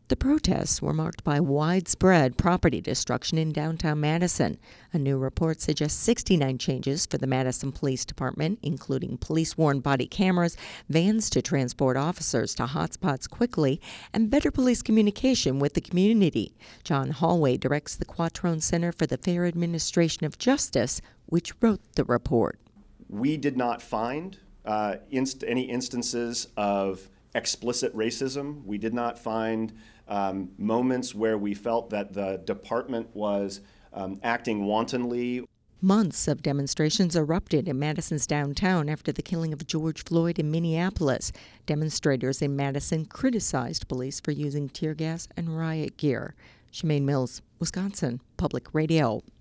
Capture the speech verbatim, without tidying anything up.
The protests were marked by widespread property destruction in downtown Madison. A new report suggests sixty-nine changes for the Madison Police Department, including police-worn body cameras, vans to transport officers to hotspots quickly, and better police communication with the community. John Hallway directs the Quattrone Center for the Fair Administration of Justice, which wrote the report. We did not find uh, inst- any instances of explicit racism. We did not find um, moments where we felt that the department was um, acting wantonly. Months of demonstrations erupted in Madison's downtown after the killing of George Floyd in Minneapolis. Demonstrators in Madison criticized police for using tear gas and riot gear. Shemaine Mills, Wisconsin Public Radio.